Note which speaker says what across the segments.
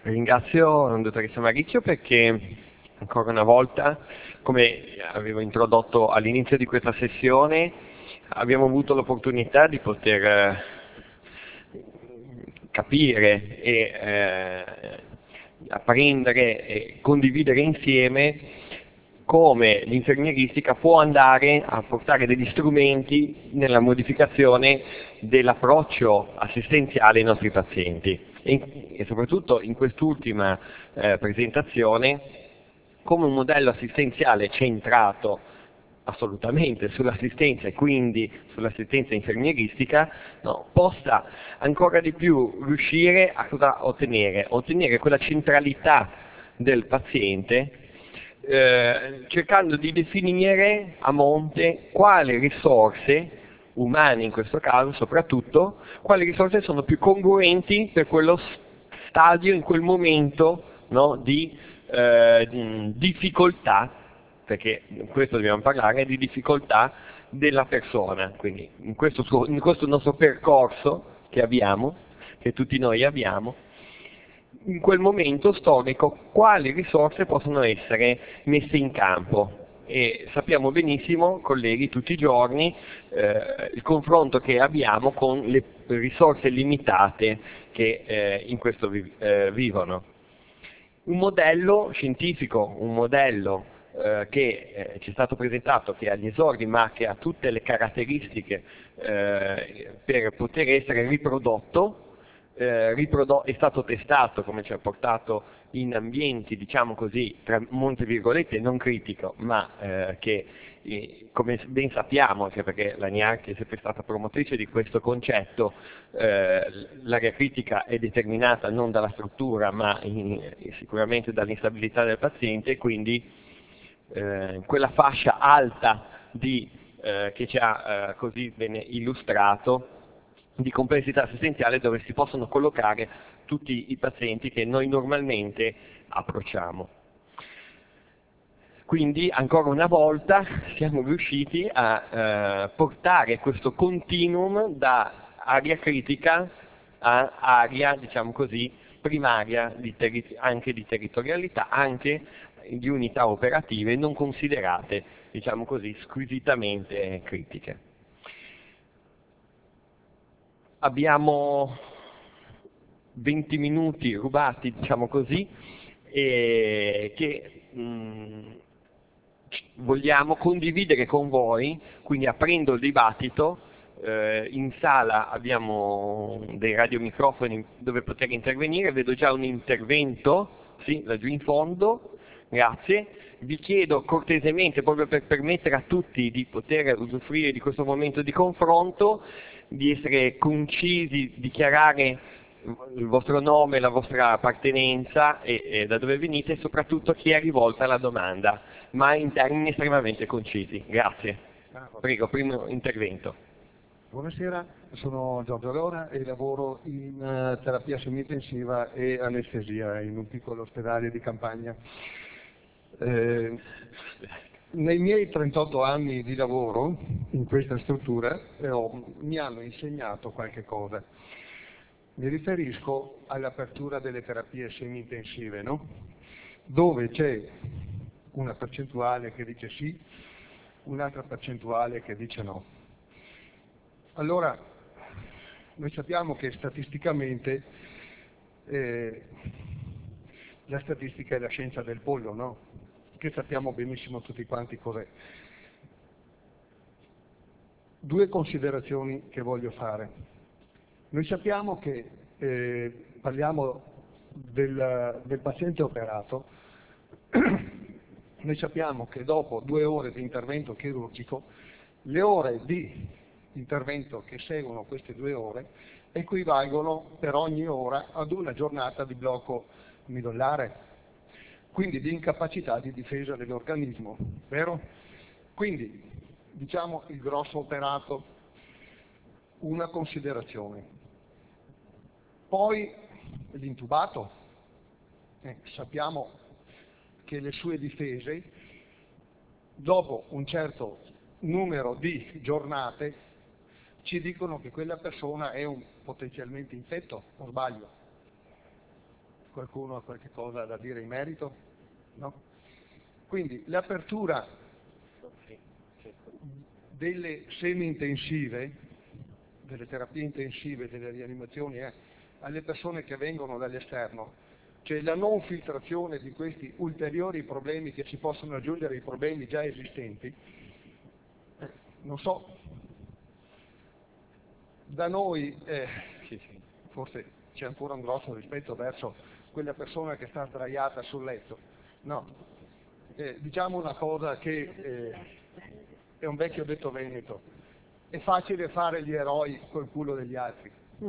Speaker 1: Ringrazio dottoressa Maricchio perché ancora una volta, come avevo introdotto all'inizio di questa sessione, abbiamo avuto l'opportunità di poter capire e apprendere e condividere insieme come l'infermieristica può andare a portare degli strumenti nella modificazione dell'approccio assistenziale ai nostri pazienti e soprattutto in quest'ultima presentazione come un modello assistenziale centrato assolutamente sull'assistenza e quindi sull'assistenza infermieristica, no, possa ancora di più riuscire a cosa ottenere? Ottenere quella centralità del paziente, cercando di definire a monte quali risorse umane in questo caso soprattutto, quali risorse sono più congruenti per quello stadio, in quel momento, no, di difficoltà, perché in questo dobbiamo parlare di difficoltà della persona, quindi in questo nostro percorso che abbiamo, che tutti noi abbiamo, in quel momento storico quali risorse possono essere messe in campo. E sappiamo benissimo, colleghi, tutti i giorni il confronto che abbiamo con le risorse limitate che in questo vivono. Un modello scientifico, un modello che ci è stato presentato, che ha gli esordi ma che ha tutte le caratteristiche per poter essere riprodotto, è stato testato, come ci ha portato, in ambienti, diciamo così, tra molte virgolette, non critico, ma che, come ben sappiamo, anche perché la NIARC è sempre stata promotrice di questo concetto, l'area critica è determinata non dalla struttura, ma sicuramente dall'instabilità del paziente, quindi quella fascia alta che ci ha così bene illustrato, di complessità assistenziale dove si possono collocare tutti i pazienti che noi normalmente approcciamo. Quindi ancora una volta siamo riusciti a portare questo continuum da area critica a area, diciamo così, primaria anche di territorialità, anche di unità operative non considerate, diciamo così, squisitamente critiche. Abbiamo 20 minuti rubati, diciamo così, che vogliamo condividere con voi, quindi aprendo il dibattito. In sala abbiamo dei radiomicrofoni dove poter intervenire, vedo già un intervento, sì, laggiù in fondo, grazie. Vi chiedo cortesemente, proprio per permettere a tutti di poter usufruire di questo momento di confronto, di essere concisi, dichiarare il vostro nome, la vostra appartenenza e da dove venite e soprattutto chi è rivolta la domanda, ma in termini estremamente concisi. Grazie. Prego, primo intervento.
Speaker 2: Buonasera, sono Giorgio Leona e lavoro in terapia semi-intensiva e anestesia in un piccolo ospedale di campagna. Nei miei 38 anni di lavoro in questa struttura mi hanno insegnato qualche cosa. Mi riferisco all'apertura delle terapie semi-intensive, no? Dove c'è una percentuale che dice sì, un'altra percentuale che dice no. Allora, noi sappiamo che statisticamente la statistica è la scienza del pollo, no? Che sappiamo benissimo tutti quanti cos'è. Due considerazioni che voglio fare. Noi sappiamo che, parliamo del paziente operato, noi sappiamo che dopo 2 ore di intervento chirurgico, le ore di intervento che seguono queste 2 ore equivalgono per ogni ora ad una giornata di blocco midollare, quindi di incapacità di difesa dell'organismo, vero? Quindi, diciamo il grosso operato, una considerazione. Poi l'intubato, sappiamo che le sue difese, dopo un certo numero di giornate, ci dicono che quella persona è potenzialmente infetto, o sbaglio? Qualcuno ha qualche cosa da dire in merito? No? Quindi l'apertura delle semi-intensive, delle terapie intensive, delle rianimazioni alle persone che vengono dall'esterno, cioè la non filtrazione di questi ulteriori problemi che ci possono aggiungere ai problemi già esistenti, non so, da noi forse c'è ancora un grosso rispetto verso quella persona che sta sdraiata sul letto, no, diciamo una cosa che è un vecchio detto veneto, è facile fare gli eroi col culo degli altri.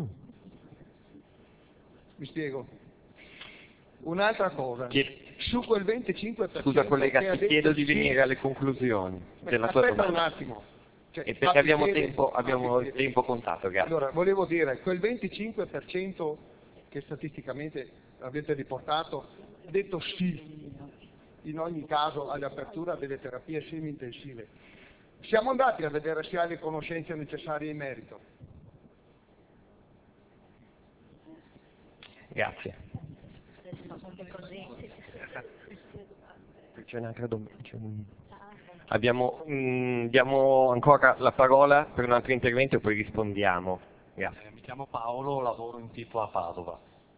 Speaker 2: Mi spiego? Un'altra cosa, su quel 25%...
Speaker 1: Scusa collega,
Speaker 2: che ha
Speaker 1: ti
Speaker 2: detto
Speaker 1: chiedo di
Speaker 2: sì,
Speaker 1: venire alle conclusioni della tua
Speaker 2: aspetta
Speaker 1: domanda.
Speaker 2: un attimo. Cioè,
Speaker 1: E perché abbiamo
Speaker 2: sappi bene.
Speaker 1: tempo contato, grazie.
Speaker 2: Allora, volevo dire, quel 25% che statisticamente avete riportato, detto sì, in ogni caso, all'apertura delle terapie semi-intensive, siamo andati a vedere se ha le conoscenze necessarie in merito.
Speaker 1: Grazie. C'è un'altra domanda. Diamo ancora la parola per un altro intervento e poi rispondiamo. Grazie.
Speaker 3: Mi chiamo Paolo, lavoro in tipo a Padova.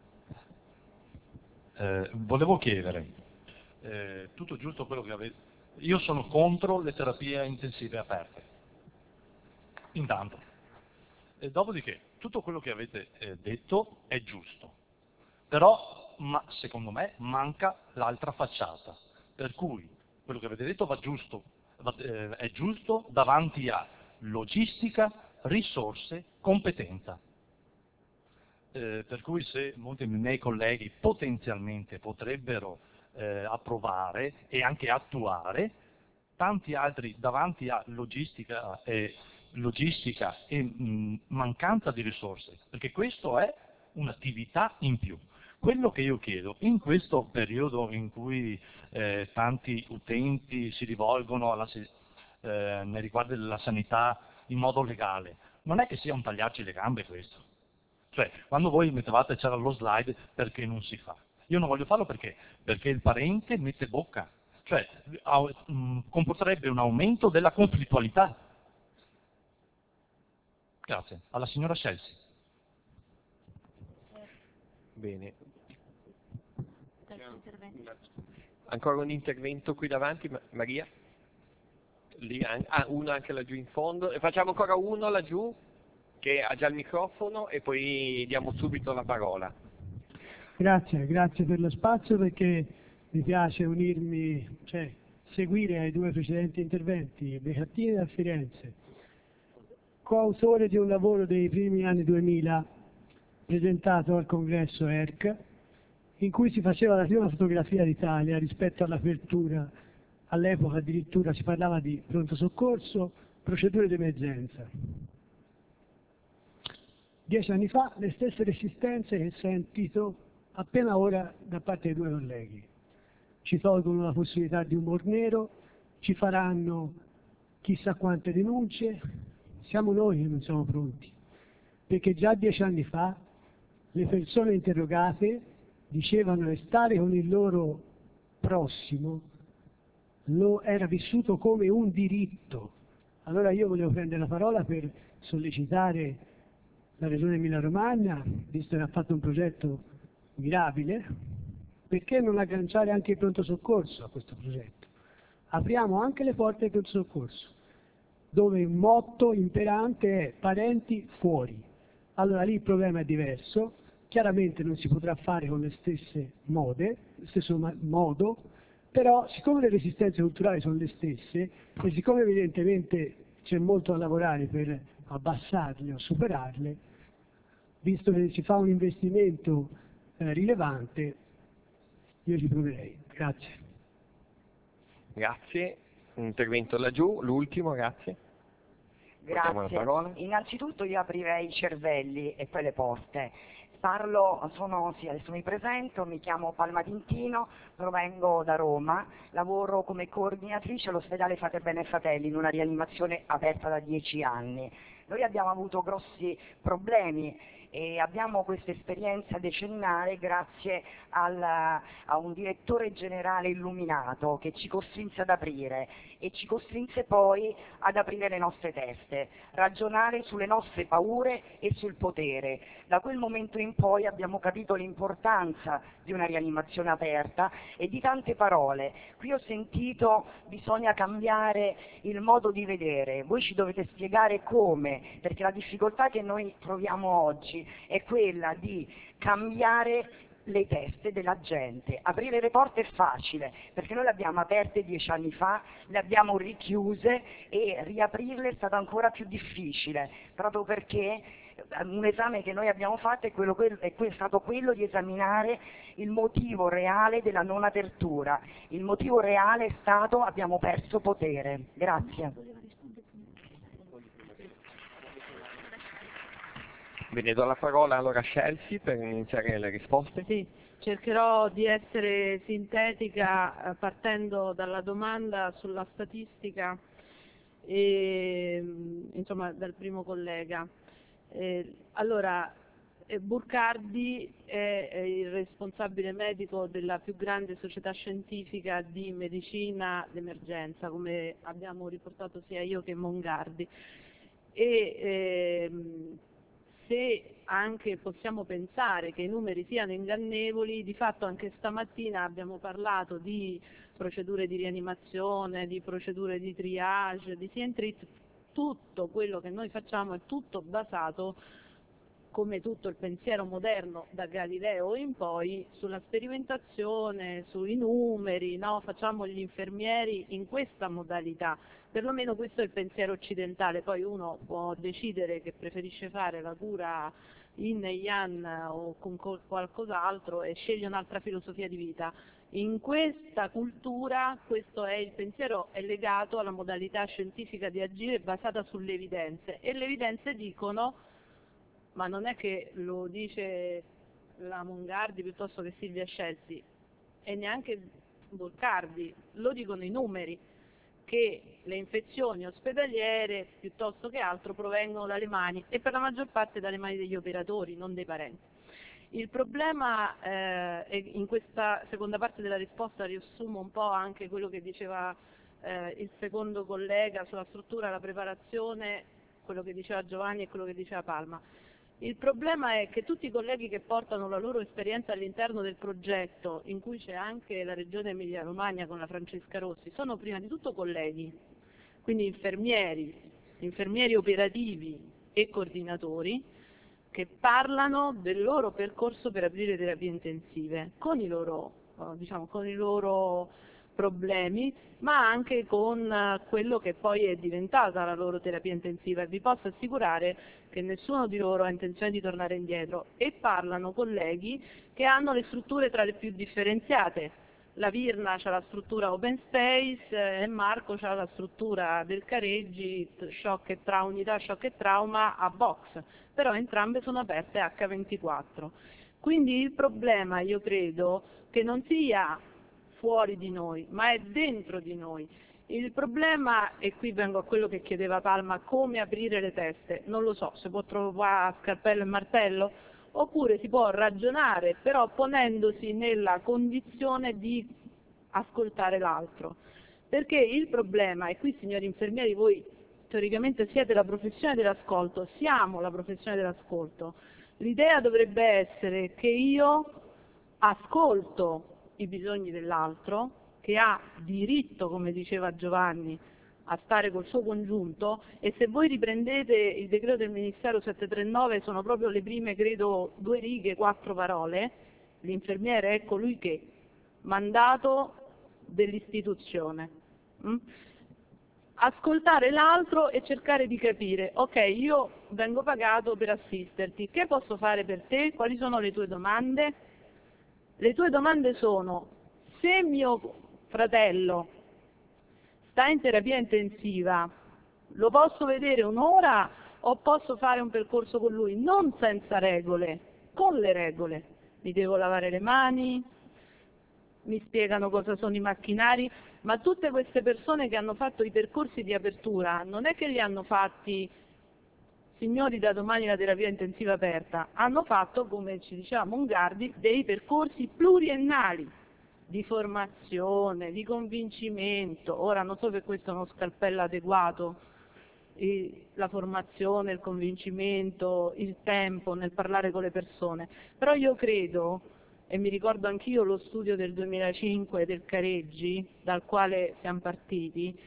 Speaker 3: Volevo chiedere, tutto giusto quello che avete... Io sono contro le terapie intensive aperte, intanto. E dopodiché, tutto quello che avete detto è giusto, però secondo me manca l'altra facciata, per cui quello che avete detto è giusto davanti a logistica, risorse, competenza. Per cui se molti dei miei colleghi potenzialmente potrebbero approvare e anche attuare, tanti altri davanti a logistica e mancanza di risorse, perché questo è un'attività in più. Quello che io chiedo, in questo periodo in cui tanti utenti si rivolgono nei riguardi della sanità in modo legale, non è che sia un tagliarci le gambe questo. Cioè, quando voi mettevate, c'era lo slide, perché non si fa? Io non voglio farlo perché il parente mette bocca, cioè comporterebbe un aumento della conflittualità. Grazie. Alla signora Scelsi.
Speaker 1: Bene. Ancora un intervento qui davanti, Maria? Lì, uno anche laggiù in fondo. E facciamo ancora uno laggiù che ha già il microfono e poi diamo subito la parola.
Speaker 4: Grazie per lo spazio, perché mi piace unirmi, cioè seguire ai due precedenti interventi, Becattini da Firenze, coautore di un lavoro dei primi anni 2000 presentato al congresso ERC, in cui si faceva la prima fotografia d'Italia rispetto all'apertura. All'epoca addirittura si parlava di pronto soccorso, procedure d'emergenza. 10 anni fa le stesse resistenze che ho sentito appena ora da parte dei due colleghi. Ci tolgono la possibilità di umor nero, ci faranno chissà quante denunce, siamo noi che non siamo pronti, perché già 10 anni fa le persone interrogate dicevano che stare con il loro prossimo lo era vissuto come un diritto. Allora io volevo prendere la parola per sollecitare la Regione Emilia-Romagna, visto che ha fatto un progetto mirabile, perché non agganciare anche il pronto soccorso a questo progetto? Apriamo anche le porte del pronto soccorso, dove il motto imperante è parenti fuori. Allora lì il problema è diverso, chiaramente non si potrà fare con le stesse mode, lo stesso modo, però siccome le resistenze culturali sono le stesse e siccome evidentemente c'è molto da lavorare per abbassarle o superarle, visto che si fa un investimento rilevante, io ci proverei. Grazie.
Speaker 1: Grazie. Un intervento laggiù, l'ultimo, grazie.
Speaker 5: Grazie. Innanzitutto io aprirei i cervelli e poi le porte. Adesso mi presento, mi chiamo Palma Dintino, provengo da Roma, lavoro come coordinatrice all'ospedale Faterbene e Fratelli in una rianimazione aperta da 10 anni. Noi abbiamo avuto grossi problemi e abbiamo questa esperienza decennale grazie a un direttore generale illuminato che ci costrinse ad aprire e ci costrinse poi ad aprire le nostre teste, ragionare sulle nostre paure e sul potere. Da quel momento in poi abbiamo capito l'importanza di una rianimazione aperta e di tante parole. Qui ho sentito bisogna cambiare il modo di vedere, voi ci dovete spiegare come, perché la difficoltà che noi troviamo oggi è quella di cambiare le teste della gente. Aprire le porte è facile, perché noi le abbiamo aperte 10 anni fa, le abbiamo richiuse e riaprirle è stato ancora più difficile, proprio perché un esame che noi abbiamo fatto è stato quello di esaminare il motivo reale della non apertura. Il motivo reale è stato abbiamo perso potere. Grazie.
Speaker 1: Bene, do la parola allora a Chelsea per iniziare le risposte.
Speaker 6: Sì, cercherò di essere sintetica partendo dalla domanda sulla statistica e insomma dal primo collega. Allora, Burcardi è il responsabile medico della più grande società scientifica di medicina d'emergenza, come abbiamo riportato sia io che Mongardi. Se anche possiamo pensare che i numeri siano ingannevoli, di fatto anche stamattina abbiamo parlato di procedure di rianimazione, di procedure di triage, di see-and-treat. Tutto quello che noi facciamo è tutto basato, come tutto il pensiero moderno da Galileo in poi, sulla sperimentazione, sui numeri, no? Facciamo gli infermieri in questa modalità, perlomeno questo è il pensiero occidentale, poi uno può decidere che preferisce fare la cura in Yan o con qualcos'altro e sceglie un'altra filosofia di vita. In questa cultura questo è il pensiero, è legato alla modalità scientifica di agire basata sulle evidenze, e le evidenze dicono, ma non è che lo dice la Mongardi piuttosto che Silvia Scelsi e neanche Burcardi, lo dicono i numeri, che le infezioni ospedaliere piuttosto che altro provengono dalle mani, e per la maggior parte dalle mani degli operatori, non dei parenti. Il problema, e in questa seconda parte della risposta riassumo un po' anche quello che diceva il secondo collega sulla struttura, la preparazione, quello che diceva Giovanni e quello che diceva Palma. Il problema è che tutti i colleghi che portano la loro esperienza all'interno del progetto, in cui c'è anche la Regione Emilia-Romagna con la Francesca Rossi, sono prima di tutto colleghi, quindi infermieri operativi e coordinatori, che parlano del loro percorso per aprire terapie intensive, con i loro problemi, ma anche con quello che poi è diventata la loro terapia intensiva, e vi posso assicurare che nessuno di loro ha intenzione di tornare indietro, e parlano colleghi che hanno le strutture tra le più differenziate. La Virna ha la struttura open space e Marco ha la struttura del Careggi, unità shock e trauma a box, però entrambe sono aperte H24. Quindi il problema, io credo, che non sia fuori di noi, ma è dentro di noi. Il problema, e qui vengo a quello che chiedeva Palma, come aprire le teste, non lo so, si può trovare scarpello e martello, oppure si può ragionare, però ponendosi nella condizione di ascoltare l'altro. Perché il problema, e qui signori infermieri voi teoricamente siete la professione dell'ascolto, siamo la professione dell'ascolto, l'idea dovrebbe essere che io ascolto i bisogni dell'altro, che ha diritto, come diceva Giovanni, a stare col suo congiunto, e se voi riprendete il decreto del Ministero 739 sono proprio le prime, credo, 2 righe, 4 parole, l'infermiere è colui che, mandato dell'istituzione. Ascoltare l'altro e cercare di capire, ok, io vengo pagato per assisterti, che posso fare per te? Quali sono le tue domande? Le tue domande sono: se mio fratello sta in terapia intensiva, lo posso vedere un'ora o posso fare un percorso con lui? Non senza regole, con le regole. Mi devo lavare le mani, mi spiegano cosa sono i macchinari, ma tutte queste persone che hanno fatto i percorsi di apertura non è che li hanno fatti signori, da domani la terapia intensiva aperta, hanno fatto, come ci diceva Mongardi, dei percorsi pluriennali di formazione, di convincimento. Ora non so se questo è uno scalpello adeguato, la formazione, il convincimento, il tempo nel parlare con le persone, però io credo, e mi ricordo anch'io lo studio del 2005 del Careggi, dal quale siamo partiti,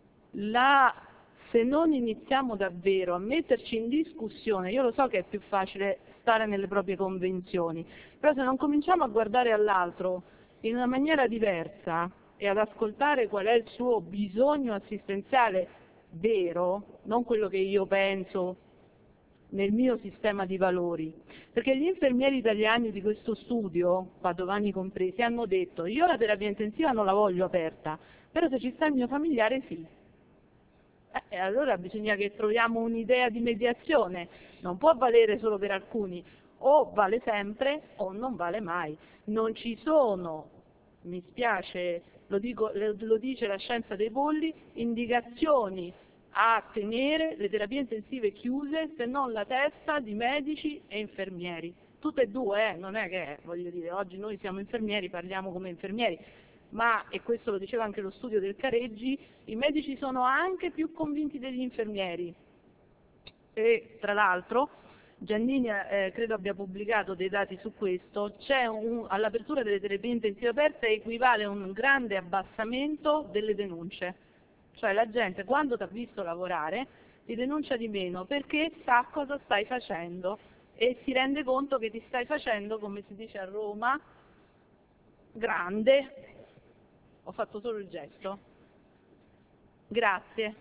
Speaker 6: se non iniziamo davvero a metterci in discussione, io lo so che è più facile stare nelle proprie convenzioni, però se non cominciamo a guardare all'altro in una maniera diversa e ad ascoltare qual è il suo bisogno assistenziale vero, non quello che io penso nel mio sistema di valori, perché gli infermieri italiani di questo studio, padovani compresi, hanno detto: io la terapia intensiva non la voglio aperta, però se ci sta il mio familiare sì. Allora bisogna che troviamo un'idea di mediazione, non può valere solo per alcuni, o vale sempre o non vale mai. Non ci sono, mi spiace, lo dice la scienza dei polli, indicazioni a tenere le terapie intensive chiuse se non la testa di medici e infermieri. Tutte e due, non è che, voglio dire, oggi noi siamo infermieri, parliamo come infermieri, ma, e questo lo diceva anche lo studio del Careggi, i medici sono anche più convinti degli infermieri. E tra l'altro Giannini credo abbia pubblicato dei dati su questo, all'apertura delle terapie intensive aperte equivale a un grande abbassamento delle denunce, cioè la gente quando ti ha visto lavorare ti denuncia di meno perché sa cosa stai facendo e si rende conto che ti stai facendo, come si dice a Roma, grande. Ho fatto solo il gesto. Grazie.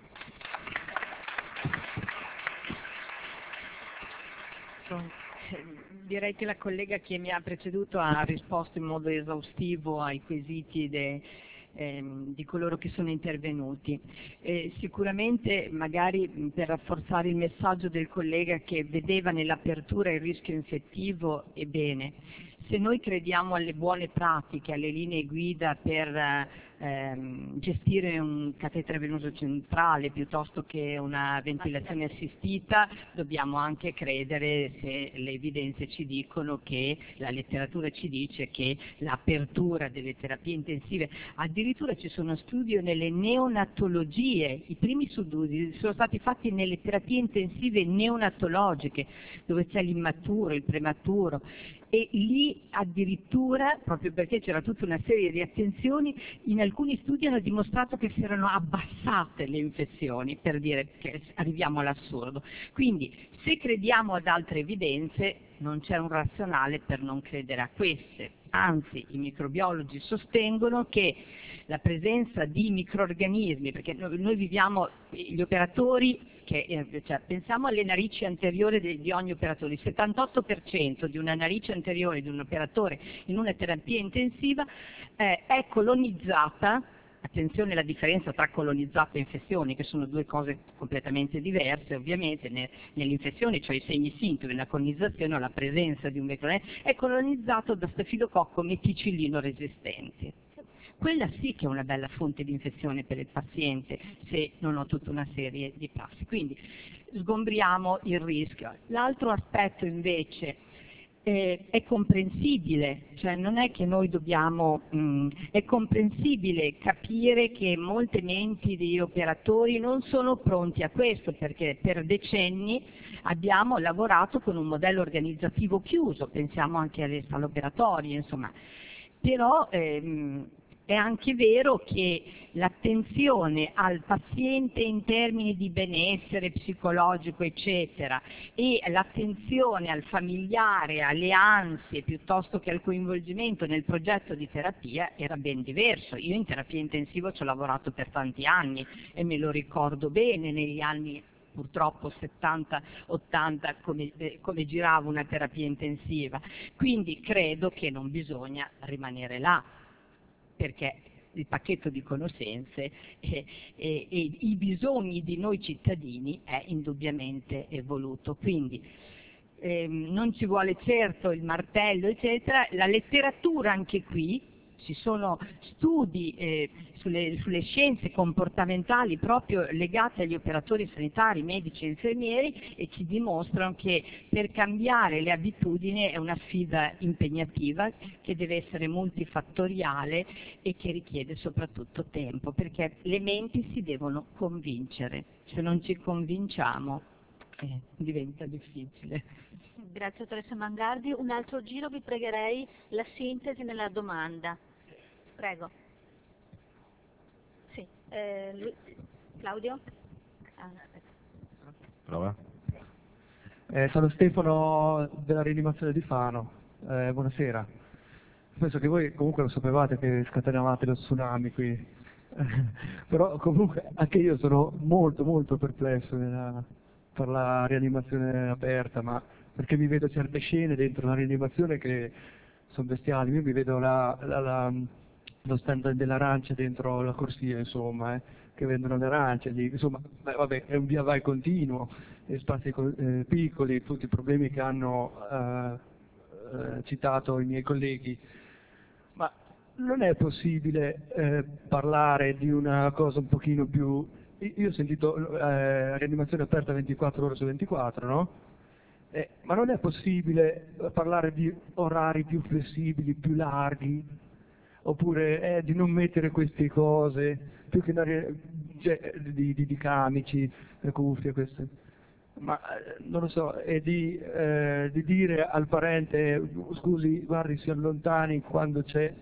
Speaker 7: Direi che la collega che mi ha preceduto ha risposto in modo esaustivo ai quesiti di coloro che sono intervenuti. Sicuramente, magari per rafforzare il messaggio del collega che vedeva nell'apertura il rischio infettivo, ebbene, se noi crediamo alle buone pratiche, alle linee guida per gestire un catetere venoso centrale piuttosto che una ventilazione assistita, dobbiamo anche credere, se le evidenze ci dicono che la letteratura ci dice che l'apertura delle terapie intensive, addirittura ci sono studi nelle neonatologie, i primi studi sono stati fatti nelle terapie intensive neonatologiche, dove c'è l'immaturo, il prematuro, e lì addirittura, proprio perché c'era tutta una serie di attenzioni, in alcuni studi hanno dimostrato che si erano abbassate le infezioni, per dire che arriviamo all'assurdo. Quindi, se crediamo ad altre evidenze, non c'è un razionale per non credere a queste. Anzi, i microbiologi sostengono che la presenza di microrganismi, perché noi viviamo, gli operatori, pensiamo alle narici anteriori di ogni operatore, il 78% di una narice anteriore di un operatore in una terapia intensiva è colonizzata. Attenzione alla differenza tra colonizzata e infezioni, che sono due cose completamente diverse, ovviamente. Nelle infezioni, cioè i segni sintomi, la colonizzazione o la presenza di un microorganismo, è colonizzato da stafilococco meticillino resistenti. Quella sì che è una bella fonte di infezione per il paziente, se non ho tutta una serie di passi. Quindi sgombriamo il rischio. L'altro aspetto invece è comprensibile, cioè non è che noi dobbiamo, è comprensibile capire che molte menti di operatori non sono pronti a questo, perché per decenni abbiamo lavorato con un modello organizzativo chiuso, pensiamo anche alle sale operatorie, insomma. Però è anche vero che l'attenzione al paziente in termini di benessere psicologico, eccetera, e l'attenzione al familiare, alle ansie, piuttosto che al coinvolgimento nel progetto di terapia era ben diverso. Io in terapia intensiva ci ho lavorato per tanti anni e me lo ricordo bene negli anni purtroppo 70-80 come girava una terapia intensiva. Quindi credo che non bisogna rimanere là, perché il pacchetto di conoscenze e i bisogni di noi cittadini è indubbiamente evoluto. Quindi non ci vuole certo il martello, eccetera. La letteratura anche qui ci sono studi sulle scienze comportamentali proprio legate agli operatori sanitari, medici e infermieri, e ci dimostrano che per cambiare le abitudini è una sfida impegnativa che deve essere multifattoriale e che richiede soprattutto tempo, perché le menti si devono convincere. Se non ci convinciamo diventa difficile.
Speaker 8: Grazie dottoressa Mangardi. Un altro giro, vi pregherei la sintesi nella domanda. Prego. Sì. Claudio?
Speaker 9: Prova. Sono Stefano della rianimazione di Fano. Buonasera. Penso che voi comunque lo sapevate che scatenavate lo tsunami qui. Però comunque anche io sono molto molto perplesso per la rianimazione aperta, ma perché mi vedo certe scene dentro la rianimazione che sono bestiali. Io mi vedo lo stand dell'arancia dentro la corsia, insomma, che vendono le arance lì, insomma, vabbè, è un via vai continuo, spazi piccoli, tutti i problemi che hanno citato i miei colleghi. Ma non è possibile parlare di una cosa un pochino più... Io ho sentito rianimazione aperta 24 ore su 24, no? Ma non è possibile parlare di orari più flessibili, più larghi, oppure di non mettere queste cose, più che di camici, cuffie, queste. Ma non lo so, e di dire al parente, scusi, guardi, si allontani quando c'è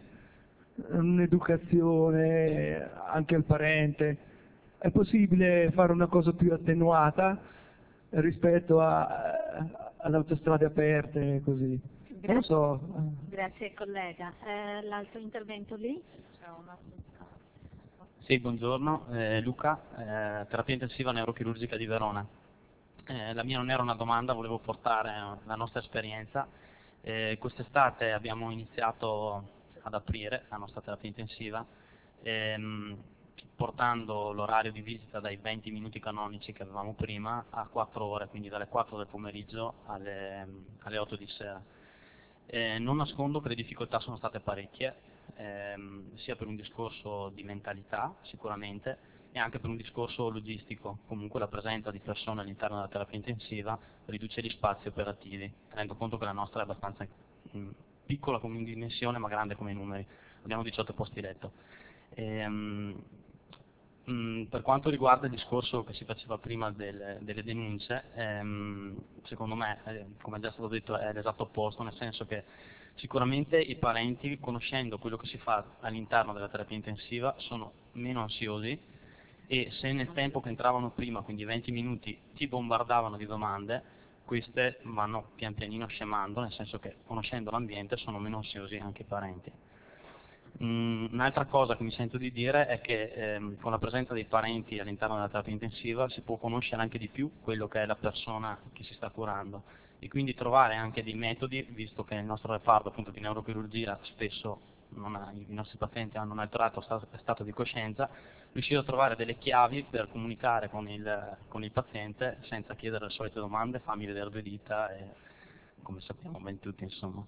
Speaker 9: un'educazione anche al parente. È possibile fare una cosa più attenuata rispetto alle autostrade aperte, così? Non lo so.
Speaker 8: Grazie collega. L'altro intervento lì?
Speaker 10: Sì, buongiorno, Luca, terapia intensiva neurochirurgica di Verona. La mia non era una domanda, volevo portare la nostra esperienza. Quest'estate abbiamo iniziato ad aprire la nostra terapia intensiva, portando l'orario di visita dai 20 minuti canonici che avevamo prima a 4 ore, quindi dalle 4 del pomeriggio alle 8 di sera. Non nascondo che le difficoltà sono state parecchie, sia per un discorso di mentalità sicuramente, e anche per un discorso logistico. Comunque la presenza di persone all'interno della terapia intensiva riduce gli spazi operativi. Tenendo conto che la nostra è abbastanza piccola come dimensione ma grande come numeri, abbiamo 18 posti letto. Per quanto riguarda il discorso che si faceva prima delle denunce, secondo me, come è già stato detto, è l'esatto opposto, nel senso che sicuramente i parenti, conoscendo quello che si fa all'interno della terapia intensiva, sono meno ansiosi, e se nel tempo che entravano prima, quindi 20 minuti, ti bombardavano di domande, queste vanno pian pianino scemando, nel senso che conoscendo l'ambiente sono meno ansiosi anche i parenti. Un'altra cosa che mi sento di dire è che con la presenza dei parenti all'interno della terapia intensiva si può conoscere anche di più quello che è la persona che si sta curando, e quindi trovare anche dei metodi, visto che nel nostro reparto appunto di neurochirurgia spesso i nostri pazienti hanno un alterato stato di coscienza, riuscire a trovare delle chiavi per comunicare con il paziente senza chiedere le solite domande, fammi vedere 2 dita, e come sappiamo ben tutti, insomma.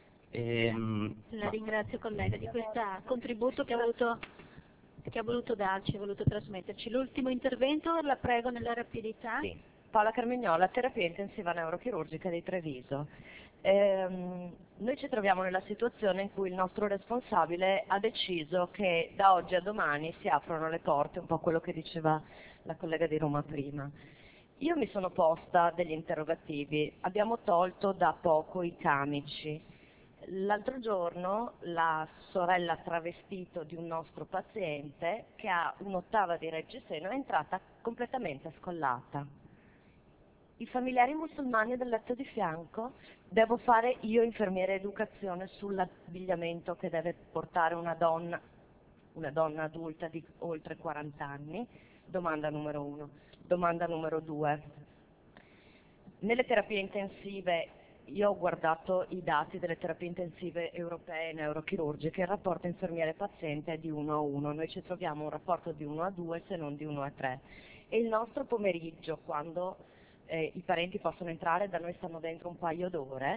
Speaker 8: La ringrazio collega di questo contributo che ha voluto darci, ha voluto trasmetterci. L'ultimo intervento, la prego nella rapidità.
Speaker 11: Sì. Paola Carmignola, terapia intensiva neurochirurgica di Treviso. Noi ci troviamo nella situazione in cui il nostro responsabile ha deciso che da oggi a domani si aprono le porte, un po' quello che diceva la collega di Roma prima. Io mi sono posta degli interrogativi, abbiamo tolto da poco i camici. L'altro giorno la sorella travestito di un nostro paziente che ha un'ottava di reggiseno è entrata completamente scollata. I familiari musulmani del letto di fianco, devo fare io infermiere educazione sull'abbigliamento che deve portare una donna adulta di oltre 40 anni? Domanda numero 1. Domanda numero 2. Nelle terapie intensive, io ho guardato i dati delle terapie intensive europee neurochirurgiche, il rapporto infermiere-paziente è di 1:1, noi ci troviamo un rapporto di 1:2 se non di 1:3, e il nostro pomeriggio, quando i parenti possono entrare, da noi stanno dentro un paio d'ore,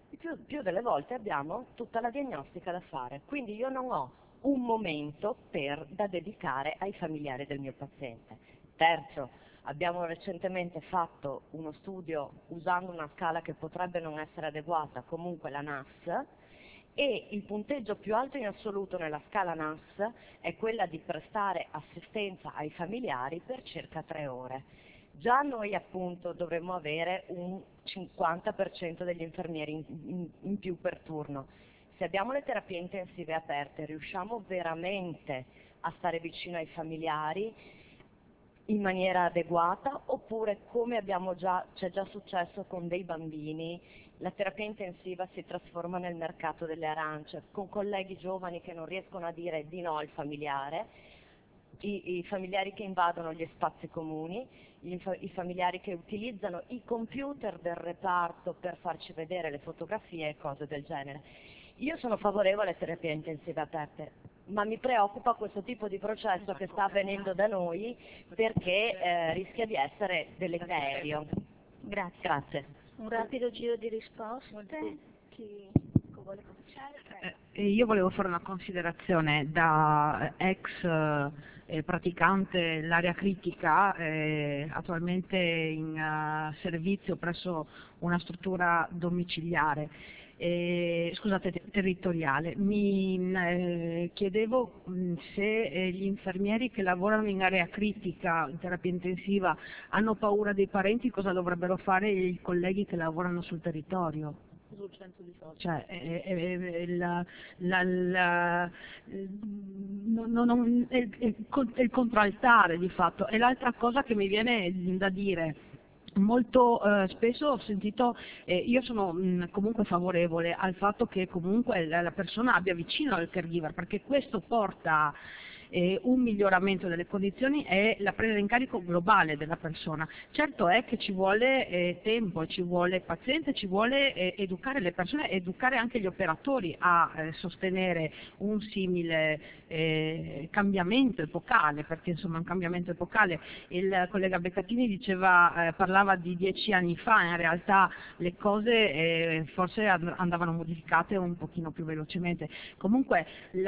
Speaker 11: più delle volte abbiamo tutta la diagnostica da fare, quindi io non ho un momento da dedicare ai familiari del mio paziente. Terzo, abbiamo recentemente fatto uno studio usando una scala che potrebbe non essere adeguata, comunque la NAS, e il punteggio più alto in assoluto nella scala NAS è quella di prestare assistenza ai familiari per circa 3 ore. Già noi appunto dovremmo avere un 50% degli infermieri in più per turno. Se abbiamo le terapie intensive aperte, riusciamo veramente a stare vicino ai familiari in maniera adeguata, oppure come c'è già successo con dei bambini, la terapia intensiva si trasforma nel mercato delle arance, con colleghi giovani che non riescono a dire di no al familiare, i familiari che invadono gli spazi comuni, i familiari che utilizzano i computer del reparto per farci vedere le fotografie e cose del genere. Io sono favorevole alle terapie intensive aperte, ma mi preoccupa questo tipo di processo che sta avvenendo da noi perché rischia di essere deleterio. Grazie.
Speaker 8: Un rapido giro di risposte. Chi vuole cominciare?
Speaker 12: Io volevo fare una considerazione da ex praticante l'area critica, attualmente in servizio presso una struttura domiciliare. Territoriale. Mi chiedevo se gli infermieri che lavorano in area critica, in terapia intensiva, hanno paura dei parenti, cosa dovrebbero fare i colleghi che lavorano sul territorio?
Speaker 6: Sul centro di forza.
Speaker 12: Cioè, il contraltare di fatto. E l'altra cosa che mi viene da dire, molto spesso ho sentito, io sono comunque favorevole al fatto che comunque la persona abbia vicino al caregiver, perché questo porta un miglioramento delle condizioni e la presa in carico globale della persona. Certo è che ci vuole tempo, ci vuole pazienza, ci vuole educare le persone, educare anche gli operatori a sostenere un simile cambiamento epocale, perché insomma è un cambiamento epocale. Il collega Beccatini parlava di 10 anni fa, in realtà le cose forse andavano modificate un pochino più velocemente. Comunque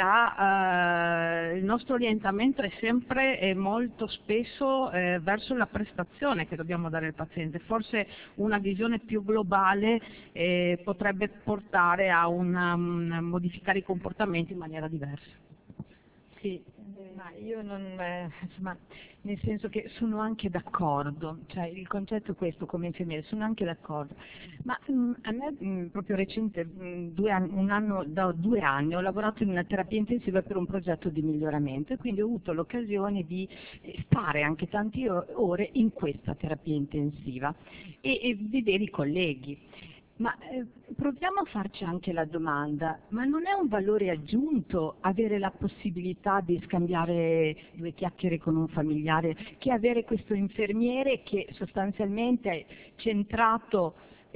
Speaker 12: il nostro orientamento è sempre e molto spesso verso la prestazione che dobbiamo dare al paziente. Forse una visione più globale potrebbe portare a modificare i comportamenti in maniera diversa.
Speaker 7: Sì, ma io insomma, nel senso che sono anche d'accordo, cioè il concetto è questo come infermiere, sono anche d'accordo, ma a me proprio recente, da 2 anni ho lavorato in una terapia intensiva per un progetto di miglioramento e quindi ho avuto l'occasione di stare anche tante ore in questa terapia intensiva e vedere i colleghi. Ma proviamo a farci anche la domanda, ma non è un valore aggiunto avere la possibilità di scambiare 2 chiacchiere con un familiare che avere questo infermiere che sostanzialmente è centrato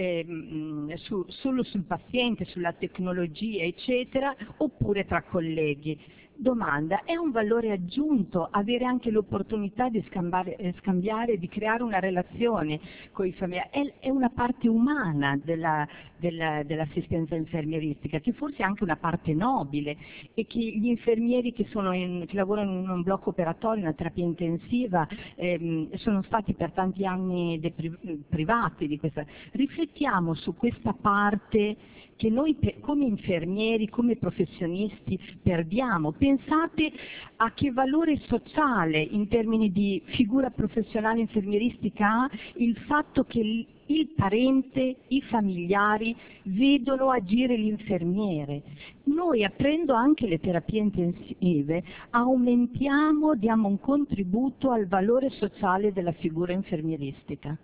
Speaker 7: solo sul paziente, sulla tecnologia, eccetera, oppure tra colleghi? Domanda, è un valore aggiunto avere anche l'opportunità di scambiare, di creare una relazione con i familiari? È una parte umana dell'assistenza infermieristica, che forse è anche una parte nobile e che gli infermieri che lavorano in un blocco operatorio, in una terapia intensiva, sono stati per tanti anni privati di questa. Riflettiamo su questa parte che noi come infermieri, come professionisti perdiamo. Pensate a che valore sociale in termini di figura professionale infermieristica ha il fatto che il parente, i familiari vedono agire l'infermiere. Noi, aprendo anche le terapie intensive, diamo un contributo al valore sociale della figura infermieristica.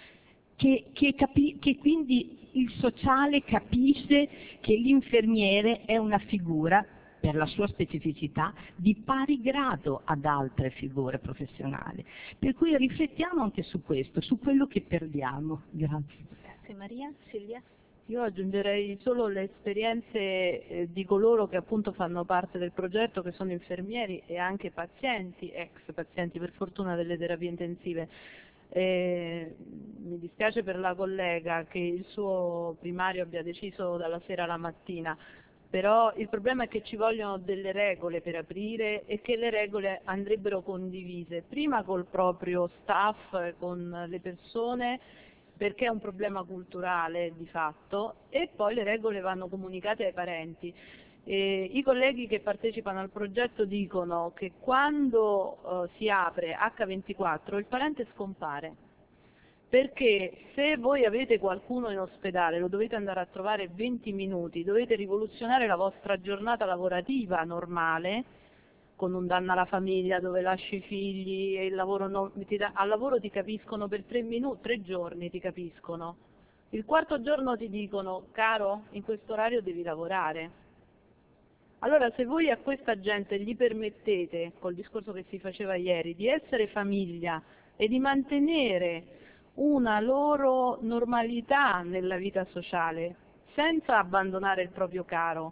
Speaker 7: Che quindi il sociale capisce che l'infermiere è una figura, per la sua specificità, di pari grado ad altre figure professionali. Per cui riflettiamo anche su questo, su quello che perdiamo. Grazie.
Speaker 8: Grazie Maria. Silvia?
Speaker 6: Io aggiungerei solo le esperienze di coloro che appunto fanno parte del progetto, che sono infermieri e anche pazienti, ex pazienti per fortuna delle terapie intensive. Mi dispiace per la collega che il suo primario abbia deciso dalla sera alla mattina, però il problema è che ci vogliono delle regole per aprire e che le regole andrebbero condivise, prima col proprio staff, con le persone, perché è un problema culturale di fatto, e poi le regole vanno comunicate ai parenti. I colleghi che partecipano al progetto dicono che quando si apre H24 il parente scompare, perché se voi avete qualcuno in ospedale lo dovete andare a trovare 20 minuti, dovete rivoluzionare la vostra giornata lavorativa normale, con un danno alla famiglia dove lasci i figli e il lavoro al lavoro ti capiscono per 3 giorni ti capiscono. Il quarto giorno ti dicono: caro, in questo orario devi lavorare. Allora, se voi a questa gente gli permettete, col discorso che si faceva ieri, di essere famiglia e di mantenere una loro normalità nella vita sociale, senza abbandonare il proprio caro,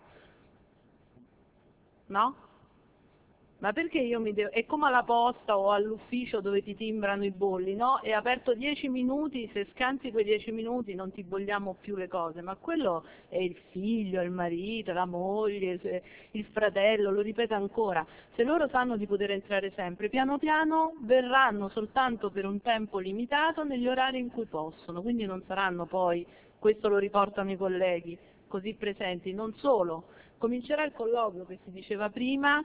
Speaker 6: no? Ma perché io mi devo... È come alla posta o all'ufficio dove ti timbrano i bolli, no? È aperto 10 minuti, se scansi quei 10 minuti non ti bolliamo più le cose, ma quello è il figlio, il marito, la moglie, il fratello, lo ripeto ancora. Se loro sanno di poter entrare sempre, piano piano verranno soltanto per un tempo limitato negli orari in cui possono, quindi non saranno poi, questo lo riportano i colleghi, così presenti. Non solo, comincerà il colloquio che si diceva prima,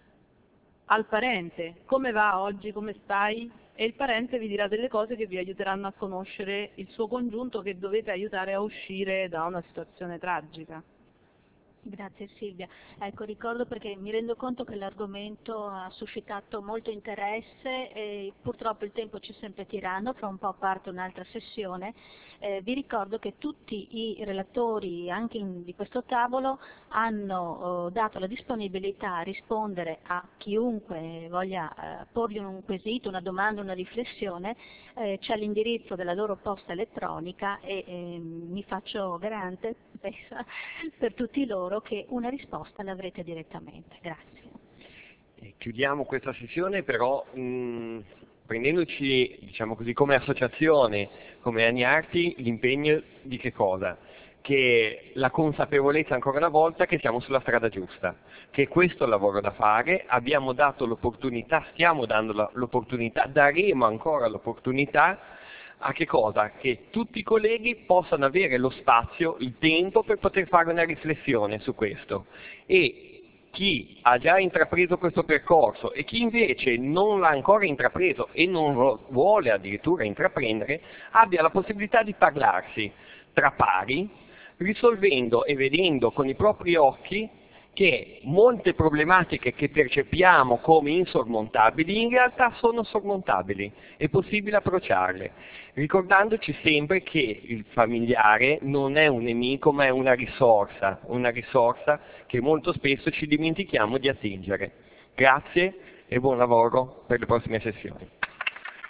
Speaker 6: al parente: come va oggi, come stai? E il parente vi dirà delle cose che vi aiuteranno a conoscere il suo congiunto che dovete aiutare a uscire da una situazione tragica.
Speaker 8: Grazie Silvia. Ecco, ricordo perché mi rendo conto che l'argomento ha suscitato molto interesse e purtroppo il tempo ci è sempre tiranno, fra un po' parte un'altra sessione. Vi ricordo che tutti i relatori anche di questo tavolo hanno dato la disponibilità a rispondere a chiunque voglia porgli un quesito, una domanda, una riflessione. C'è l'indirizzo della loro posta elettronica e mi faccio garante per tutti loro che una risposta l'avrete direttamente. Grazie.
Speaker 1: Chiudiamo questa sessione, però prendendoci, diciamo così, come associazione, come Agnarti, l'impegno di che cosa? Che la consapevolezza ancora una volta che siamo sulla strada giusta, che questo è il lavoro da fare, abbiamo dato l'opportunità, stiamo dando l'opportunità, daremo ancora l'opportunità a che cosa? Che tutti i colleghi possano avere lo spazio, il tempo per poter fare una riflessione su questo. E chi ha già intrapreso questo percorso e chi invece non l'ha ancora intrapreso e non lo vuole addirittura intraprendere, abbia la possibilità di parlarsi tra pari, risolvendo e vedendo con i propri occhi che molte problematiche che percepiamo come insormontabili in realtà sono sormontabili, è possibile approcciarle, ricordandoci sempre che il familiare non è un nemico ma è una risorsa che molto spesso ci dimentichiamo di attingere. Grazie e buon lavoro per le prossime sessioni.